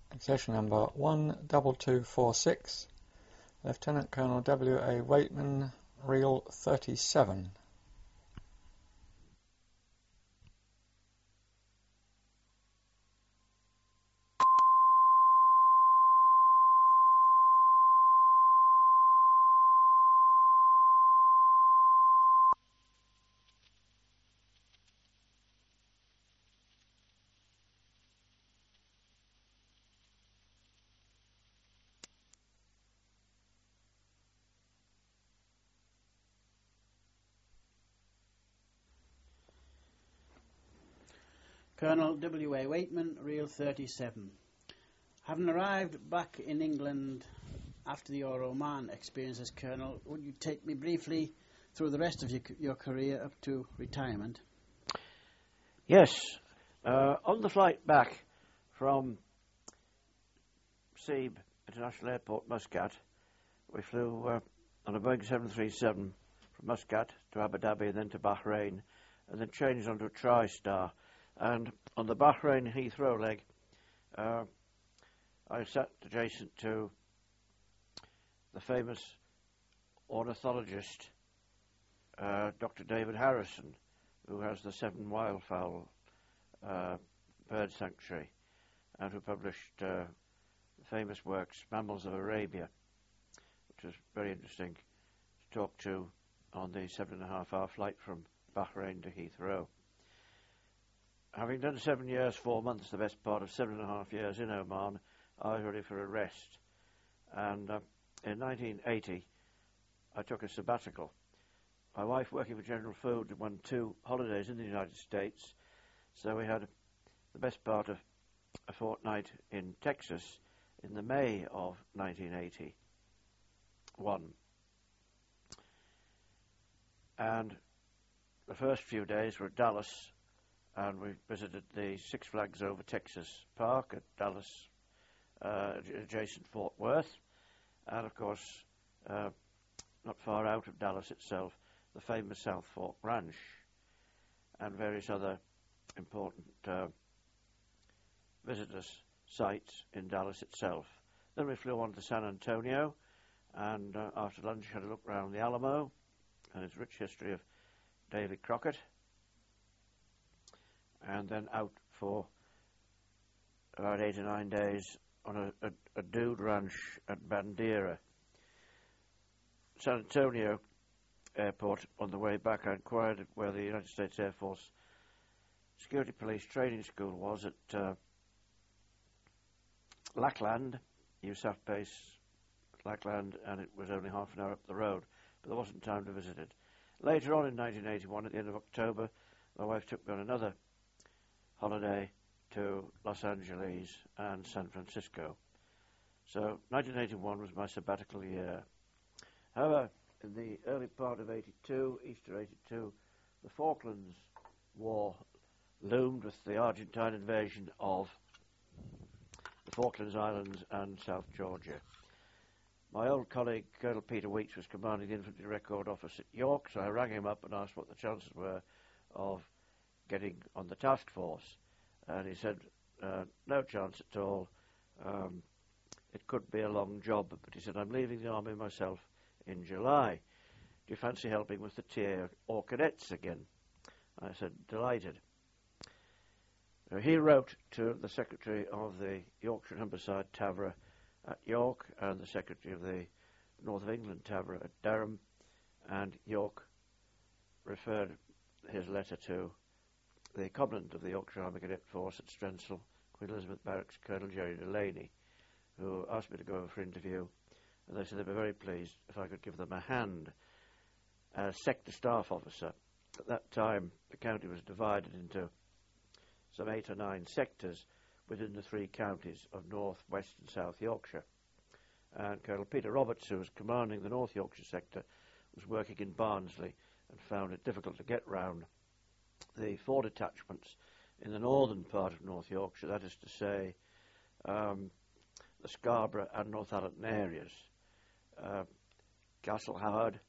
Accession number 12246, Lieutenant Colonel W.A. Waitman, Reel 37. Colonel W.A. Waitman, Reel 37. Having arrived back in England after your Oman experience as Colonel, would you take me briefly through the rest of your career up to retirement? Yes. On the flight back from Seeb International Airport, Muscat, we flew on a Boeing 737 from Muscat to Abu Dhabi and then to Bahrain, and then changed onto a TriStar. And on the Bahrain Heathrow leg, I sat adjacent to the famous ornithologist, Dr. David Harrison, who has the Seven Wildfowl bird sanctuary, and who published the famous works Mammals of Arabia, which was very interesting to talk to on the 7.5-hour flight from Bahrain to Heathrow. Having done 7 years, 4 months, the best part of 7.5 years in Oman, I was ready for a rest. And in 1980, I took a sabbatical. My wife, working for General Food, won 2 holidays in the United States, so we had the best part of a fortnight in Texas in the May of 1981. And the first few days were at Dallas, and we visited the Six Flags Over Texas Park at Dallas, adjacent Fort Worth, and of course, not far out of Dallas itself, the famous South Fork Ranch, and various other important visitors' sites in Dallas itself. Then we flew on to San Antonio, and after lunch had a look round the Alamo and its rich history of Davy Crockett, and then out for about 8 or 9 days on a dude ranch at Bandera. San Antonio Airport, on the way back, I inquired where the United States Air Force Security Police Training School was at Lackland, USAF base, Lackland, and it was only half an hour up the road, but there wasn't time to visit it. Later on in 1981, at the end of October, my wife took me on another holiday to Los Angeles and San Francisco. So 1981 was my sabbatical year. However, in the early part of 82, Easter 82, the Falklands War loomed with the Argentine invasion of the Falklands Islands and South Georgia. My old colleague, Colonel Peter Weeks, was commanding the Infantry Record Office at York, so I rang him up and asked what the chances were of getting on the task force. And he said, no chance at all. It could be a long job, but he said, I'm leaving the army myself in July. Do you fancy helping with the TA or cadets again? I said, delighted. He wrote to the Secretary of the Yorkshire and Humberside Tavra at York and the Secretary of the North of England Tavra at Durham, and York referred his letter to the Commandant of the Yorkshire Army Cadet Force at Strensall, Queen Elizabeth Barracks, Colonel Jerry Delaney, who asked me to go over for interview, and they said they'd be very pleased if I could give them a hand as sector staff officer. At that time, the county was divided into some 8 or 9 sectors within the 3 counties of North, West and South Yorkshire. And Colonel Peter Roberts, who was commanding the North Yorkshire sector, was working in Barnsley and found it difficult to get round the 4 detachments in the northern part of North Yorkshire, that is to say, the Scarborough and Northallerton areas, Castle Howard,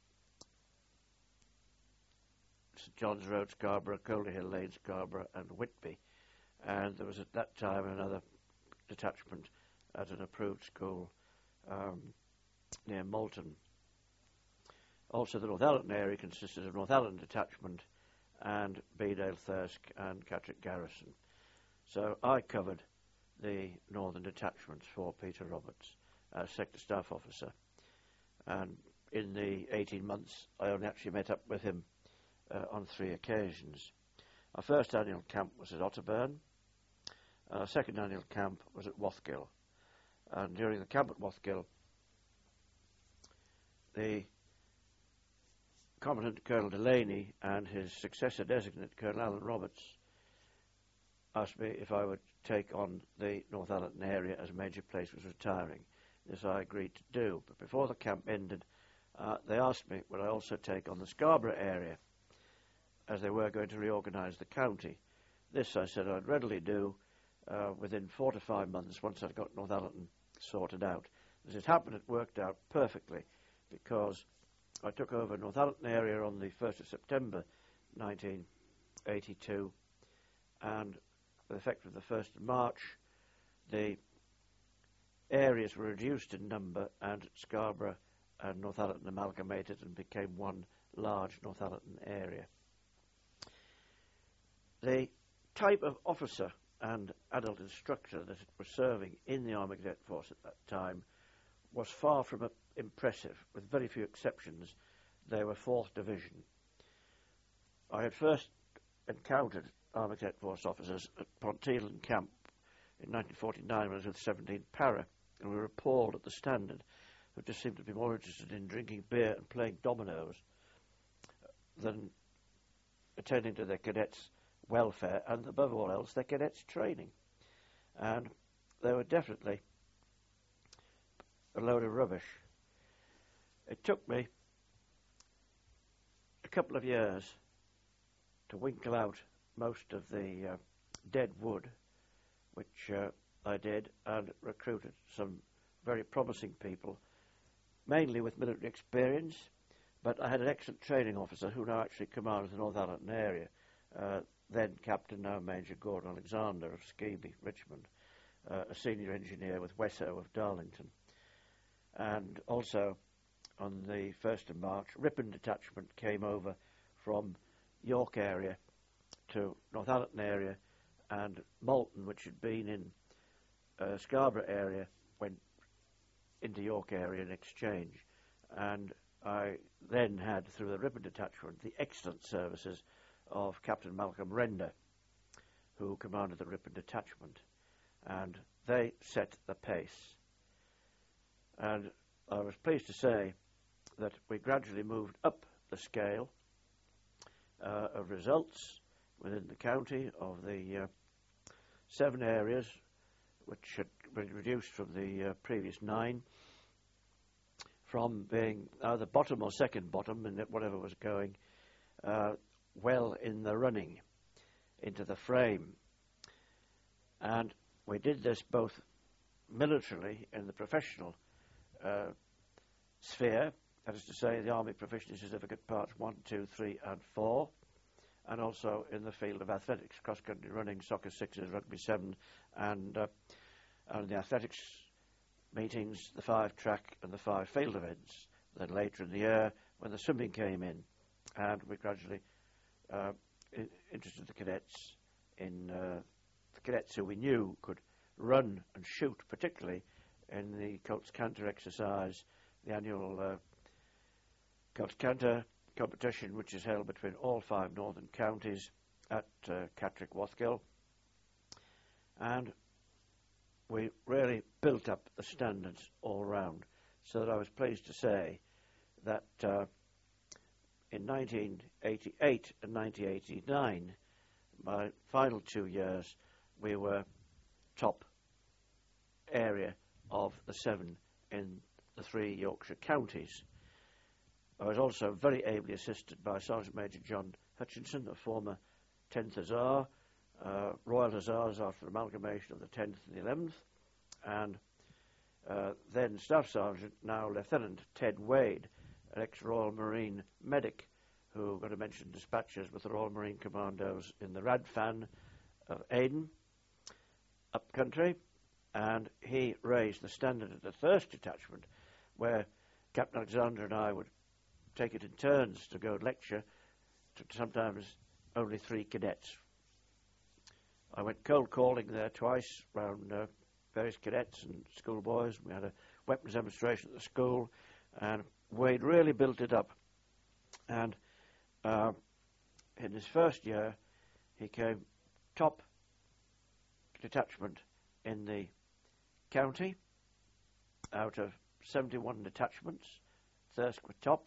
St John's Road, Scarborough, Calder Hill Lane, Scarborough and Whitby. And there was at that time another detachment at an approved school near Malton. Also, the Northallerton area consisted of Northallerton Detachment and Bedale, Thirsk and Catterick Garrison. So I covered the northern detachments for Peter Roberts as Sector Staff Officer. And in the 18 months, I only actually met up with him on 3 occasions. Our first annual camp was at Otterburn. Our second annual camp was at Wathgill. And during the camp at Wathgill, the Commandant Colonel Delaney and his successor designate, Colonel Alan Roberts, asked me if I would take on the Northallerton area as Major Place was retiring. This I agreed to do, but before the camp ended, they asked me would I also take on the Scarborough area, as they were going to reorganise the county. This I said I'd readily do within 4 to 5 months once I'd got Northallerton sorted out. As it happened, it worked out perfectly, because I took over Northallerton area on the 1st of September 1982, and with effect of the 1st of March, the areas were reduced in number, and Scarborough and Northallerton amalgamated and became one large Northallerton area. The type of officer and adult instructor that was serving in the Army Cadet Force at that time was far from impressive. With very few exceptions, they were 4th Division. I had first encountered Army Cadet Force officers at Ponteland Camp in 1949 when I was with 17th Para, and we were appalled at the standard, who just seemed to be more interested in drinking beer and playing dominoes than attending to their cadets' welfare and, above all else, their cadets' training. And they were definitely a load of rubbish. It took me a couple of years to winkle out most of the dead wood, which I did, and recruited some very promising people, mainly with military experience, but I had an excellent training officer who now actually commands the Northallerton area, then Captain, now Major Gordon Alexander of Skeeby, Richmond, a senior engineer with Wesso of Darlington. And also, on the 1st of March, Ripon Detachment came over from York area to Northallerton area, and Malton, which had been in Scarborough area, went into York area in exchange. And I then had, through the Ripon Detachment, the excellent services of Captain Malcolm Render, who commanded the Ripon Detachment, and they set the pace. And I was pleased to say that we gradually moved up the scale of results within the county of the 7 areas, which had been reduced from the previous 9, from being either bottom or second bottom in whatever was going, well in the running into the frame. And we did this both militarily in the professional sphere, that is to say the Army Proficiency Certificate Parts 1, 2, 3 and 4, and also in the field of athletics, cross-country running, soccer 6s, rugby 7, and the athletics meetings, the 5 track and the 5 field events. Then later in the year, when the swimming came in, and we gradually interested the cadets in the cadets who we knew could run and shoot, particularly in the Colts Canter exercise, the annual Colts Canter competition, which is held between all 5 northern counties at Catterick, Wathgill. And we really built up the standards all round, so that I was pleased to say that in 1988 and 1989, my final 2 years, we were top area of the 7 in the 3 Yorkshire counties. I was also very ably assisted by Sergeant Major John Hutchinson, a former 10th Hussar, Royal Hussars after amalgamation of the 10th and the 11th, and then Staff Sergeant, now Lieutenant Ted Wade, an ex-Royal Marine medic who got to mention dispatches with the Royal Marine Commandos in the Radfan of Aden, up country, and he raised the standard of the Thirsk detachment, where Captain Alexander and I would take it in turns to go and lecture to sometimes only 3 cadets. I went cold calling there twice round various cadets and schoolboys. We had a weapons demonstration at the school, and Wade really built it up. And in his first year, he came top detachment in the county out of 71 detachments. Thirsk were top,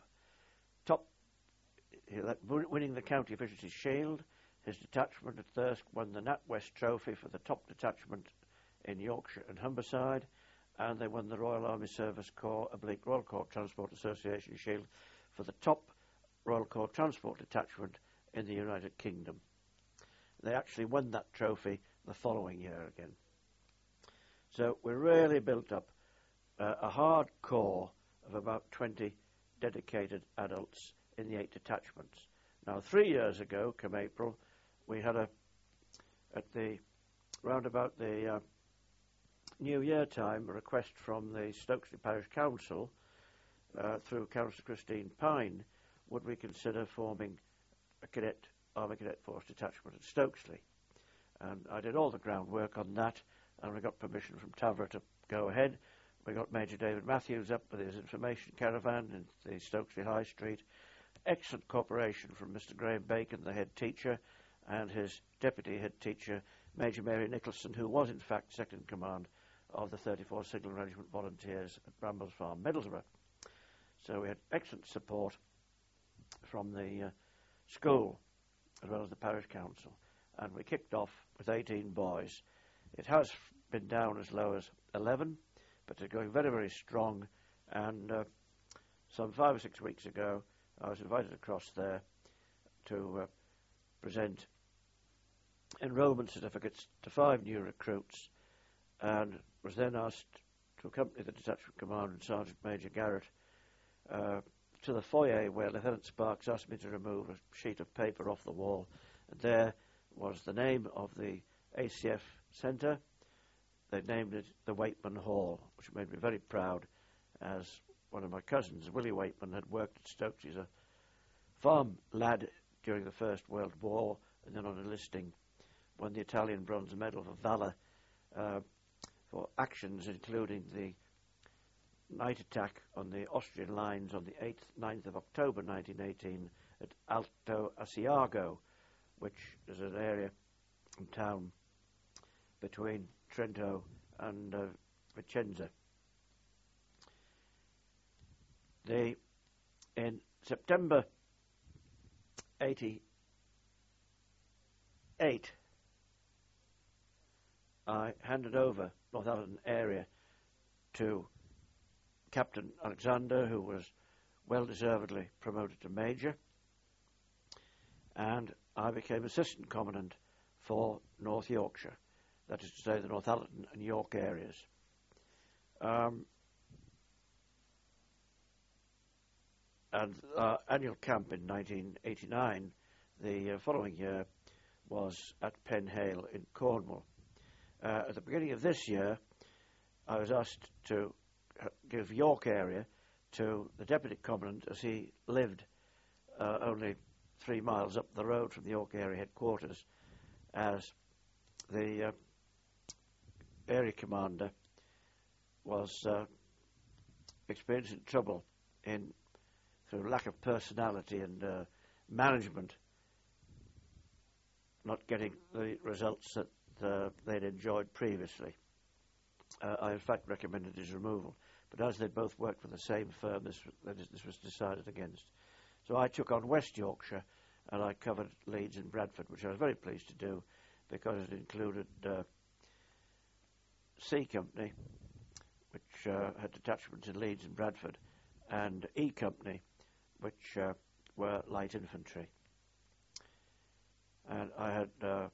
winning the county efficiency shield. His detachment at Thirsk won the NatWest Trophy for the top detachment in Yorkshire and Humberside, and they won the Royal Army Service Corps / Royal Corps Transport Association shield for the top Royal Corps Transport detachment in the United Kingdom. They actually won that trophy the following year again. So we really built up a hard core of about 20 dedicated adults in the 8 detachments. Now, 3 years ago, come April, we had round about the New Year time, a request from the Stokesley Parish Council through Councillor Christine Pine, would we consider forming a Army Cadet Force detachment at Stokesley? And I did all the groundwork on that, and we got permission from Tavra to go ahead. We got Major David Matthews up with his information caravan in the Stokesley High Street. Excellent cooperation from Mr. Graham Bacon, the head teacher, and his deputy head teacher, Major Mary Nicholson, who was in fact second in command of the 34 Signal Regiment Volunteers at Brambles Farm, Middlesbrough. So we had excellent support from the school as well as the parish council, and we kicked off with 18 boys. It has been down as low as 11, but they're going very, very strong, and some 5 or 6 weeks ago I was invited across there to present enrolment certificates to 5 new recruits, and was then asked to accompany the detachment commander and Sergeant Major Garrett to the foyer, where Lieutenant Sparks asked me to remove a sheet of paper off the wall. And there was the name of the ACF centre. They named it the Waitman Hall, which made me very proud, as one of my cousins, Willie Waitman, had worked at Stokes. He's a farm lad during the First World War, and then on enlisting won the Italian Bronze Medal for Valour for actions including the night attack on the Austrian lines on the 9th of October 1918 at Alto Asiago, which is an area in town between Trento and Vicenza. In September 1988, I handed over Northallerton area to Captain Alexander, who was well-deservedly promoted to Major, and I became Assistant Commandant for North Yorkshire, that is to say the Northallerton and York areas. And our annual camp in 1989, the following year, was at Penhale in Cornwall. At the beginning of this year, I was asked to give York area to the Deputy Commandant, as he lived only 3 miles up the road from the York area headquarters, as the area commander was experiencing trouble through lack of personality and management, not getting the results that they'd enjoyed previously. I, in fact, recommended his removal. But as they both worked for the same firm, this was decided against. So I took on West Yorkshire, and I covered Leeds and Bradford, which I was very pleased to do, because it included C Company, which had detachments in Leeds and Bradford, and E Company, which were light infantry. And I had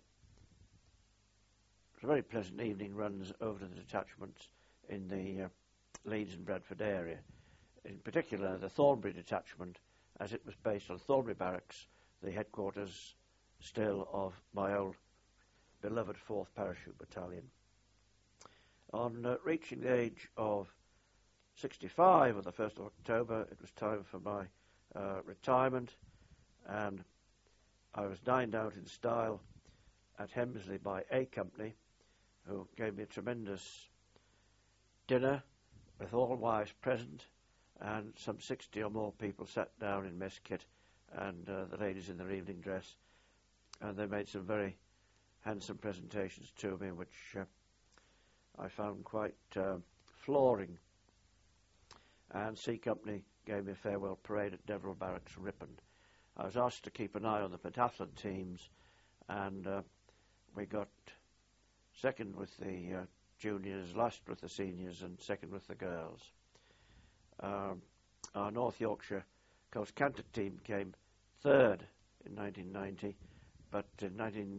very pleasant evening runs over to the detachments in the Leeds and Bradford area. In particular, the Thornbury detachment, as it was based on Thornbury Barracks, the headquarters still of my old beloved 4th Parachute Battalion. On reaching the age of 65 on the 1st of October, it was time for my retirement, and I was dined out in style at Hemsley by A Company, who gave me a tremendous dinner with all wives present, and some 60 or more people sat down in mess kit, and the ladies in their evening dress, and they made some very handsome presentations to me, which I found quite flooring. And C Company gave me a farewell parade at Deverell Barracks, Ripon. I was asked to keep an eye on the pentathlon teams, and we got second with the juniors, last with the seniors, and second with the girls. Our North Yorkshire Coast Canter team came third in 1990, but in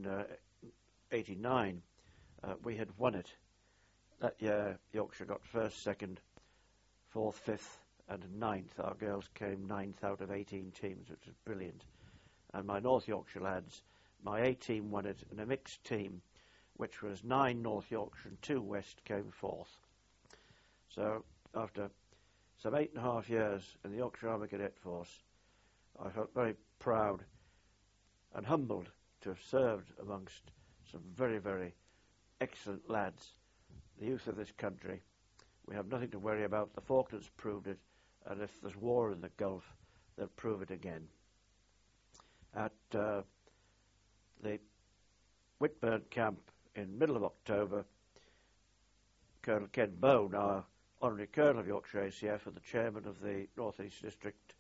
1989 we had won it. That year Yorkshire got first, second, fourth, fifth and ninth. Our girls came ninth out of 18 teams, which was brilliant. And my North Yorkshire lads, my A team won it, and a mixed team, which was 9 North Yorkshire and 2 West, came fourth. So after some 8.5 years in the Yorkshire Army Cadet Force, I felt very proud and humbled to have served amongst some very, very excellent lads, the youth of this country. We have nothing to worry about. The Falklands proved it, and if there's war in the Gulf, they'll prove it again. At the Whitburn camp in middle of October, Colonel Ken Bone, our Honorary Colonel of Yorkshire ACF and the Chairman of the North East District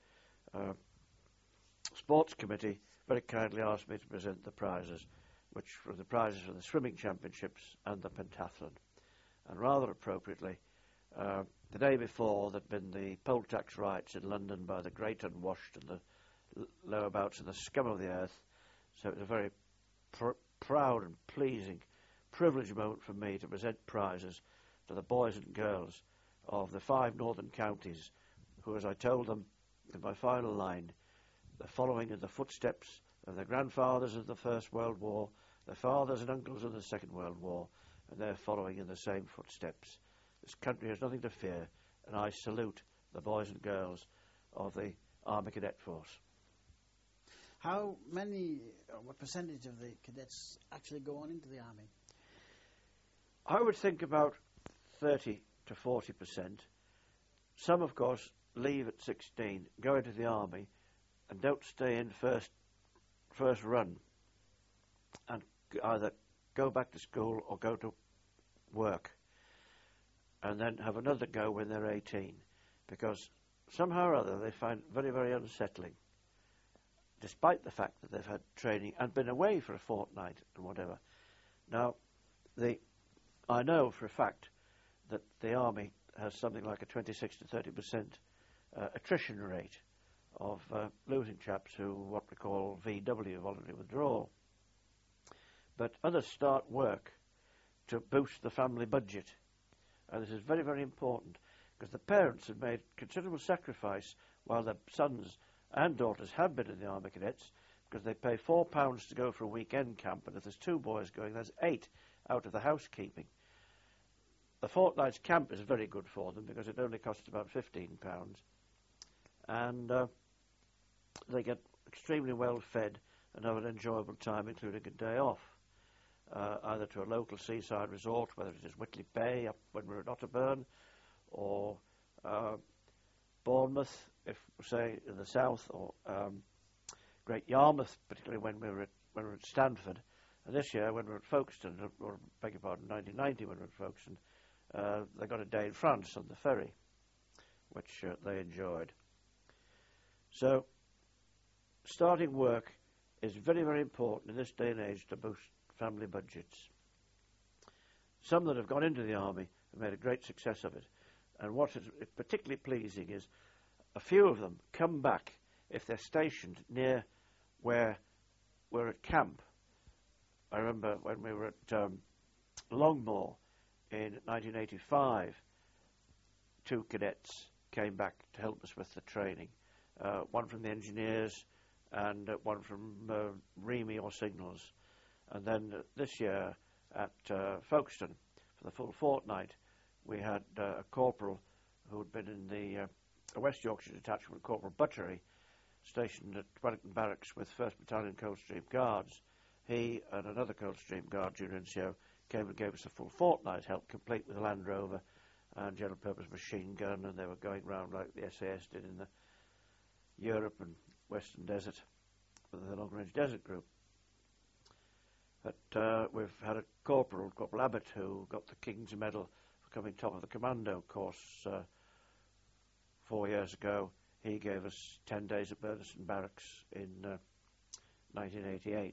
Sports Committee, very kindly asked me to present the prizes, which were the prizes for the swimming championships and the pentathlon. And rather appropriately, the day before there'd been the poll tax riots in London by the great unwashed and the lowabouts and the scum of the earth. So it was a very proud and pleasing, privileged moment for me to present prizes to the boys and girls of the 5 northern counties who, as I told them in my final line, they're following in the footsteps of their grandfathers of the First World War, their fathers and uncles of the Second World War, and they're following in the same footsteps. This country has nothing to fear, and I salute the boys and girls of the Army Cadet Force. How many, or what percentage of the cadets actually go on into the Army? I would think about 30 to 40%. Some, of course, leave at 16, go into the Army, and don't stay in first run, and either go back to school or go to work, and then have another go when they're 18, because somehow or other they find it very, very unsettling, despite the fact that they've had training and been away for a fortnight and whatever. Now, I know for a fact that the Army has something like a 26 to 30% attrition rate of losing chaps who what we call VW, voluntary withdrawal. But others start work to boost the family budget. And this is very, very important, because the parents have made considerable sacrifice while their sons and daughters have been in the Army Cadets, because they pay £4 to go for a weekend camp, and if there's 2 boys going, there's 8 out of the housekeeping. The fortnight's camp is very good for them, because it only costs about £15, and they get extremely well fed and have an enjoyable time, including a day off, either to a local seaside resort, whether it is Whitley Bay up when we're at Otterburn, or Bournemouth, if say in the south, or Great Yarmouth, particularly when we were at Stanford. And this year, when we were at Folkestone, or beg your pardon, 1990 when we were at Folkestone, they got a day in France on the ferry, which they enjoyed. So, starting work is very, very important in this day and age to boost family budgets. Some that have gone into the Army have made a great success of it. And what is particularly pleasing is a few of them come back if they're stationed near where we're at camp. I remember when we were at Longmoor in 1985, 2 cadets came back to help us with the training. One from the engineers and one from REME or signals. And then this year at Folkestone, for the full fortnight, we had a corporal who had been in the West Yorkshire detachment, Corporal Buttery, stationed at Wellington Barracks with 1st Battalion Coldstream Guards. He and another Coldstream Guard, Junior NCO, came and gave us a full fortnight help, complete with a Land Rover and general purpose machine gun, and they were going round like the SAS did in the Europe and Western Desert with the Long Range Desert Group. But we've had a Corporal Abbott, who got the King's Medal for coming top of the commando course 4 years ago. He gave us 10 days at Burdenston Barracks in 1988.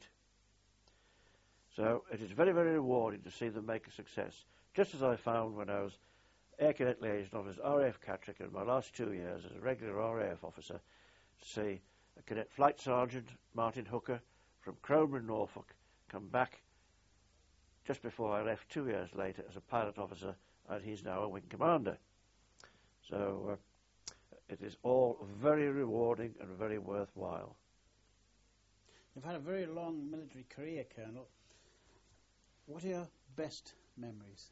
So it is very, very rewarding to see them make a success, just as I found when I was Air Cadet Liaison Officer RAF Catterick in my last 2 years as a regular RAF officer, to see a Cadet Flight Sergeant, Martin Hooker, from Cromer in Norfolk, come back just before I left 2 years later as a pilot officer, and he's now a wing commander. So it is all very rewarding and very worthwhile. You've had a very long military career, Colonel. What are your best memories?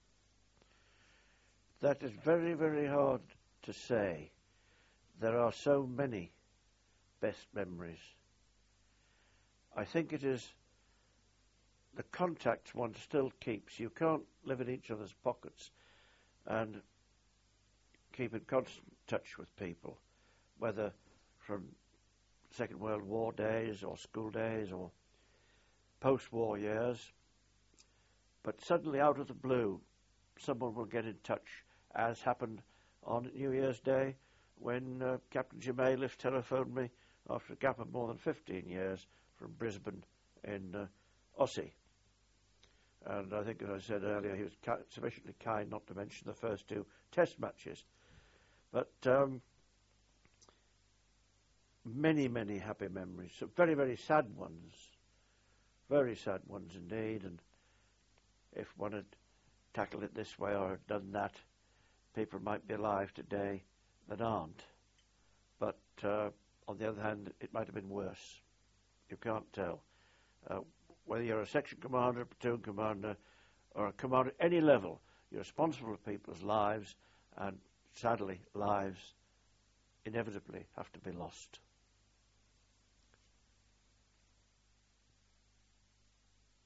That is very, very hard to say. There are so many best memories. I think it is the contact one still keeps. You can't live in each other's pockets and keep in constant touch with people, whether from Second World War days or school days or post-war years. But suddenly, out of the blue, someone will get in touch, as happened on New Year's Day when Captain Jim Ailiff telephoned me after a gap of more than 15 years from Brisbane in Aussie. And I think, as I said earlier, he was sufficiently kind not to mention the first 2 test matches. But many, many happy memories. Some very, very sad ones. Very sad ones indeed. And if one had tackled it this way or had done that, people might be alive today that aren't. But on the other hand, it might have been worse. You can't tell. Whether you're a section commander, a platoon commander, or a commander at any level, you're responsible for people's lives, and sadly, lives inevitably have to be lost.